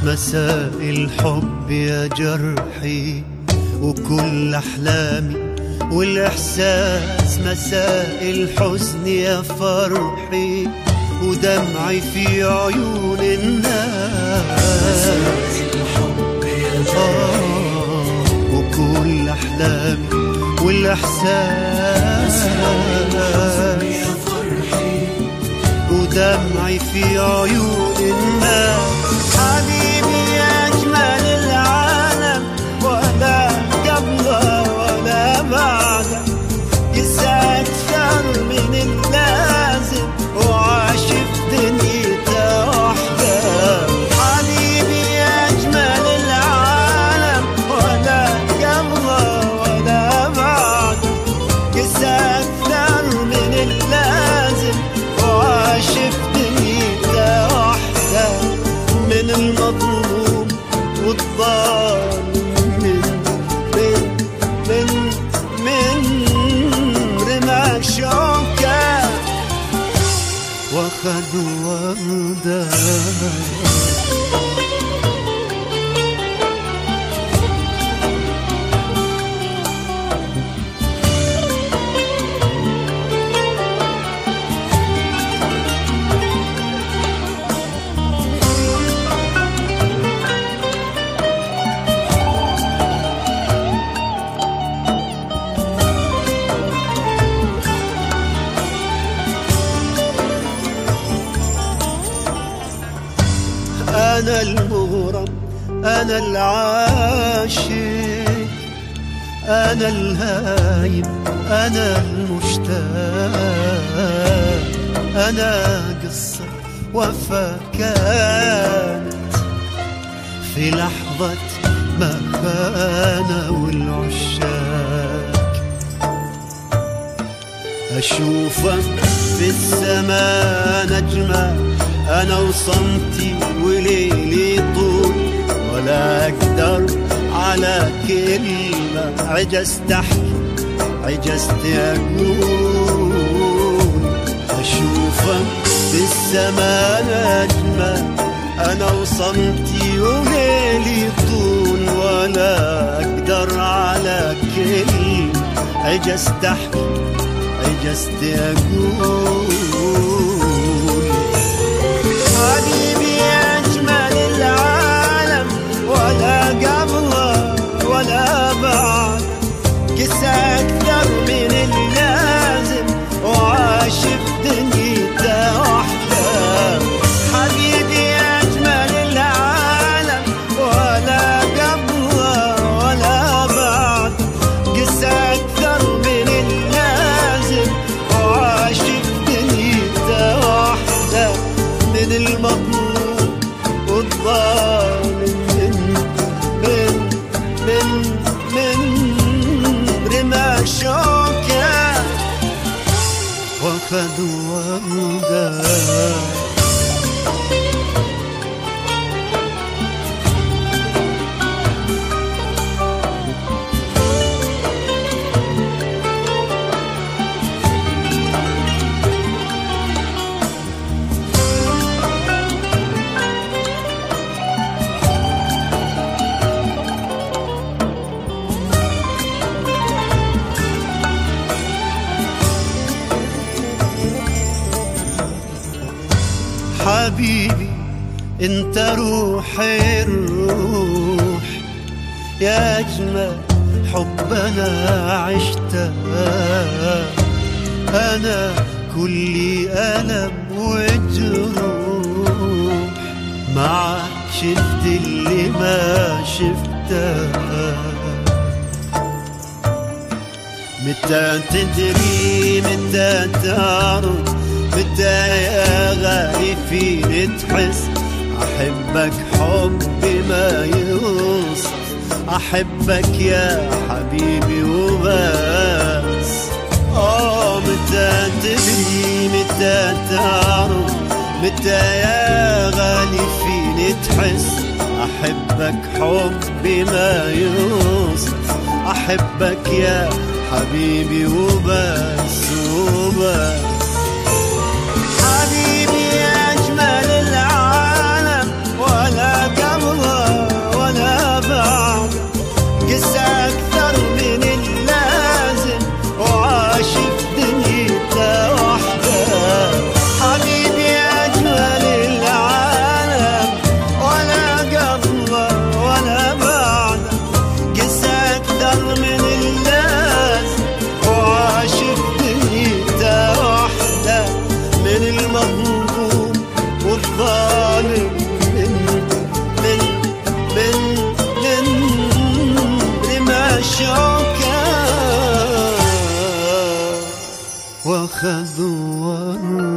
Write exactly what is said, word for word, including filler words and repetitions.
مساء الحب يا جرحي وكل أحلامي والإحساس، مساء الحزن يا فرحي ودمعي في عيون الناس، مساء الحب يا جرحي وكل أحلامي والإحساس، يا فرحي ودمعي في عيون الناس. حبيبي أجمل العالم ولا قبله ولا بعده، قسى أكثر من اللازم وعاش في دنيته وحده. حبيبي أجمل العالم ولا قبله ولا بعده، قسى أكثر من اللازم وعاش في دنيته وحده. من المظلوم والظالم، من من من من رمى شوكه واخد ورده. أنا المغرم، أنا العاشق، أنا الهايب، أنا المشتاق، أنا قصة وفا كانت في لحظة ما خان والعشاق. أشوفك في السماء نجمة، أنا وصمتي وليلي طول، ولا أقدر على كلمة، عجزت أحكي عجزت أقول. أشوفك في السماء نجمة، أنا وصمتي وليلي طول، ولا أقدر على كلمة، عجزت أحكي عجزت أقول. حبيبي أجمل العالم ولا قبله ولا بعد، قسى أكثر من اللازم وعاش في دنيته وحده. حبيبي أجمل العالم ولا قبله ولا بعد، قسى أكثر من اللازم وعاش في دنيته وحده. من المظلوم والظالم، من من من من رمى شوكه واخد ورده. حبيبي انت روحي الروح، يا اجمل حب انا عشته. انا كلي الم وجروح، معك شفت اللي ما شفته. متى تدري متى تعرف، متى يا غالي فيني تحس، أحبك حب ما يوصف، أحبك يا حبيبي وبس. آه متى تدري متى تعرف، متى يا غالي فيني تحس، أحبك حب ما يوصف، أحبك يا حبيبي وبس وبس. حبيبي أجمل العالم ولا قبله وخذ ورد